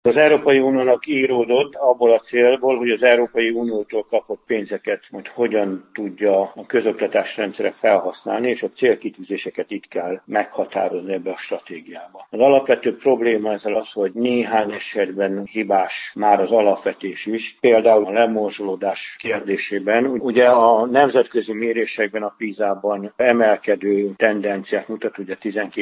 Az Európai Uniónak íródott abból a célból, hogy az Európai Uniótól kapott pénzeket majd hogyan tudja a közoktatás rendszere felhasználni, és a célkitűzéseket itt kell meghatározni ebbe a stratégiába. Az alapvető probléma ezzel az, hogy néhány esetben hibás már az alapvetés is, például a lemorzsolódás kérdésében. Ugye a nemzetközi mérésekben a PISA-ban emelkedő tendenciát mutat, ugye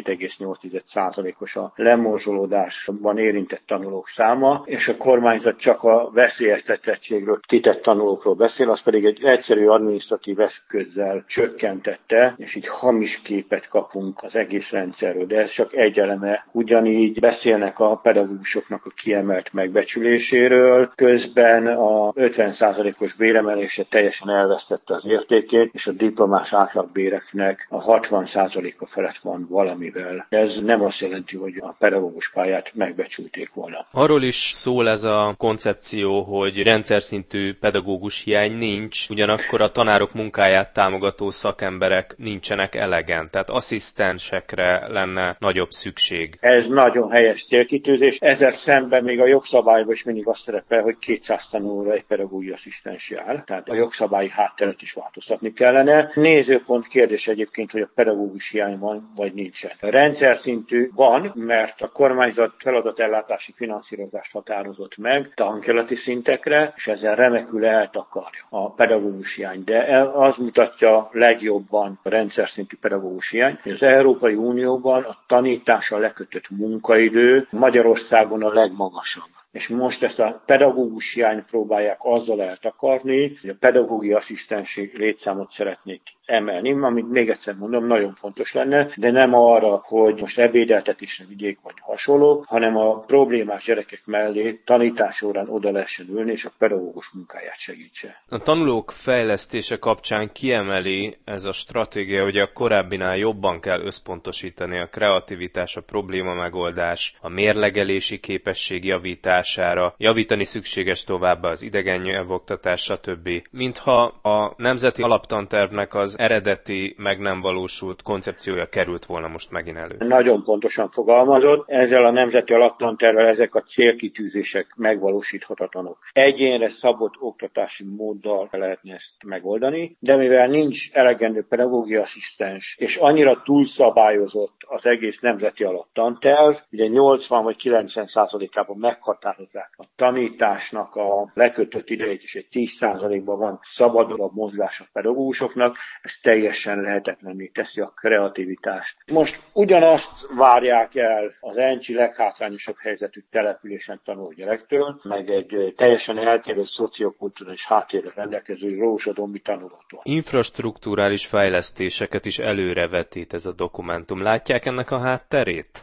12,8%-os a lemorzsolódásban érintett tanulók száma, és a kormányzat csak a veszélyeztetettségről kitett tanulókról beszél, az pedig egy egyszerű adminisztratív eszközzel csökkentette, és így hamis képet kapunk az egész rendszerről. De ez csak egy eleme. Ugyanígy beszélnek a pedagógusoknak a kiemelt megbecsüléséről, közben a 50%-os béremelése teljesen elvesztette az értékét, és a diplomás átlagbéreknek a 60%-a felett van valamivel. Ez nem azt jelenti, hogy a pedagógus pályát megbecsülték volna. Arról is szól ez a koncepció, hogy rendszer szintű pedagógus hiány nincs, ugyanakkor a tanárok munkáját támogató szakemberek nincsenek elegen, tehát asszisztensekre lenne nagyobb szükség. Ez nagyon helyes célkitűzés, ezzel szemben még a jogszabályban is mindig azt szerepel, hogy 200 tanulóra egy pedagógiai asszisztens jár, tehát a jogszabályi hátteret is változtatni kellene. Nézőpont kérdés egyébként, hogy a pedagógus hiány van, vagy nincsen. A rendszer szintű van, mert a kormányzat feladatellátási finanszírozást határozott meg tankerületi szintekre, és ezzel remekül eltakarja a pedagógus hiány. De az mutatja legjobban a rendszer szintű pedagógus hiány, hogy az Európai Unióban a tanítással lekötött munkaidő Magyarországon a legmagasabb. És most ezt a pedagógus hiányt próbálják azzal eltakarni, hogy a pedagógiai asszisztensi létszámot szeretnék emelni, amit még egyszer mondom, nagyon fontos lenne, de nem arra, hogy most ebédeltetésre vigyék vagy hasonló, hanem a problémás gyerekek mellé tanítás órán oda lehessen ülni, és a pedagógus munkáját segítse. A tanulók fejlesztése kapcsán kiemeli ez a stratégia, hogy a korábbinál jobban kell összpontosítani a kreativitás, a probléma megoldás, a mérlegelési képesség javítására, javítani szükséges továbbá az idegen nyelvoktatás, stb. Mintha a nemzeti alaptantervnek az eredeti, meg nem valósult koncepciója került volna most megint elő. Nagyon pontosan fogalmazott, ezzel a nemzeti alaptantervvel ezek a célkitűzések megvalósíthatatlanok. Egyénre szabott oktatási móddal lehetne ezt megoldani, de mivel nincs elegendő pedagógiai asszisztens, és annyira túlszabályozott az egész nemzeti alaptanterv, ugye 80 vagy 90%-ában meghatározzák a tanításnak a lekötött idejét, és egy 10%-ban van szabadabb mozgás a pedagógusoknak, ez teljesen lehetetlenné teszi a kreativitást. Most ugyanazt várják el az ENCSI leghátrányosabb helyzetű településen tanuló gyerektől, meg egy teljesen eltérő szociokulturális háttérrel rendelkező rózsadombi tanulótól. Infrastrukturális fejlesztéseket is előrevetít ez a dokumentum. Látják ennek a hátterét?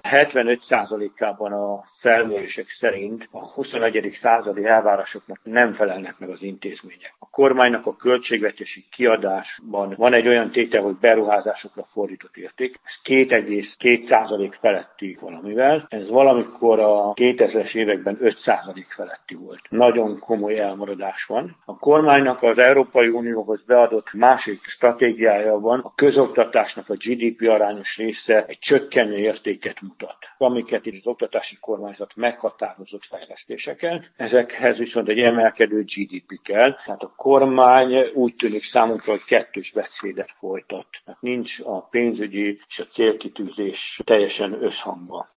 75%-ában a felmérések szerint a 21. századi elvárásoknak nem felelnek meg az intézmények. A kormánynak a költségvetési kiadásban van egy olyan tétel, hogy beruházásokra fordított érték, ez 2,2% feletti valamivel, ez valamikor a 2000-es években 5% feletti volt. Nagyon komoly elmaradás van. A kormánynak az Európai Unióhoz beadott másik stratégiája van, a közoktatásnak a GDP arányos része egy csökkenő értéket mutat, amiket az oktatási kormányzat meghatározott fejlesztéseket. Ezekhez viszont egy emelkedő GDP kell. Tehát a kormány úgy tűnik számunkra, hogy kettős beszédet folytat. Tehát nincs a pénzügyi és a célkitűzés teljesen összhangban.